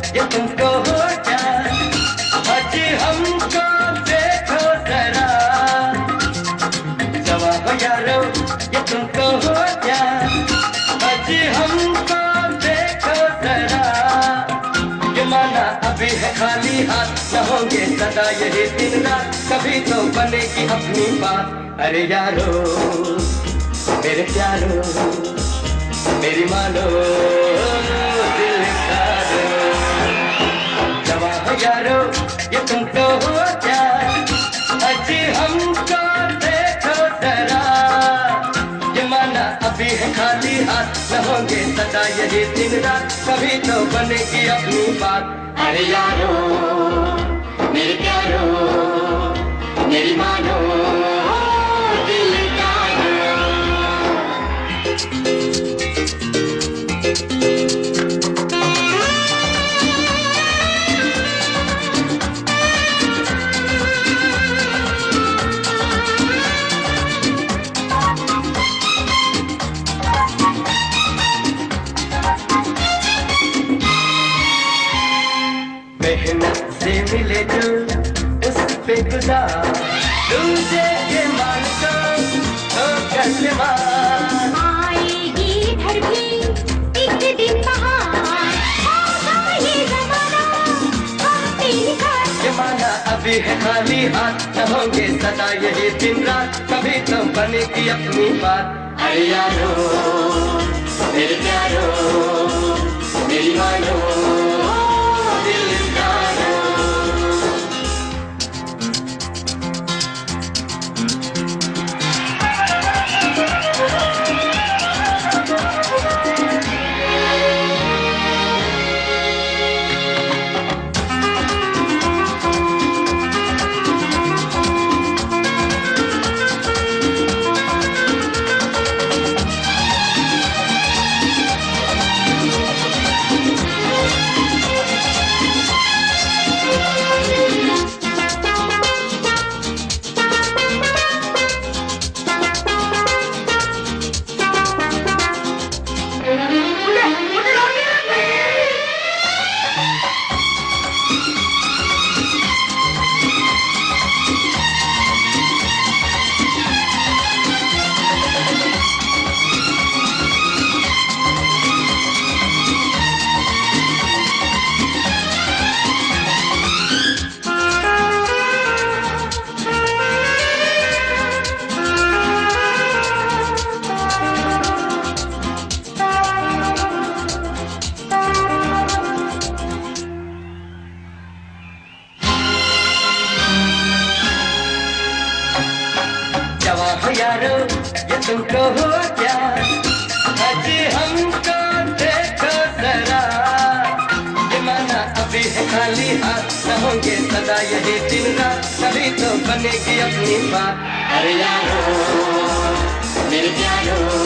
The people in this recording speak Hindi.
ये तुमको हो क्या, अजी हमको देखो जरा, जवाब यारो ये तुमको हो क्या, अजी हमको देखो जरा, ये माना अभी है खाली हाथ, न होंगे सदा यही दिन रात, कभी तो बनेगी अपनी बात। अरे यारो मेरे प्यारो मेरी मानो दिल का जवाब यारो ये तुमको हो क्या, अजी हमको देखो जरा, ये माना अभी है खाली हाथ, न होंगे सदा यही दिन रात, कभी तो बनेगी अपनी बात। अरे यारो मेरे प्यारो मेरी मानो दिल का मेहनत से मिले जो उस पे गुजार, तुझे ये मान तो कैसे मान, आएगी इधर भी एक दिन बहार, होगा ये ज़माना अपनी निखार। ये माना अभी है खाली हाथ, न होंगे सदा यही दिन रात, कभी तो बनेगी अपनी बात। अरे यारो मेरे प्यारो मेरी मानो दिल का यारो ये तुमको हो क्या, अजी हमको देखो जरा, ये माना अभी है खाली हाथ, न होंगे सदा यही दिन रात, कभी तो बनेगी अपनी बात। अरे यारो मेरे प्यारो